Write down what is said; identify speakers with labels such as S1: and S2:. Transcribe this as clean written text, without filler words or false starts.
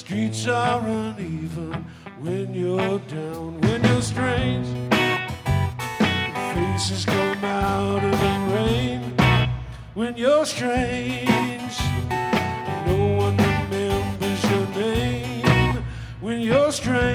S1: Streets are uneven when you're down, when you're strange. Faces come out of the rain when you're strange. No one remembers your name when you're strange.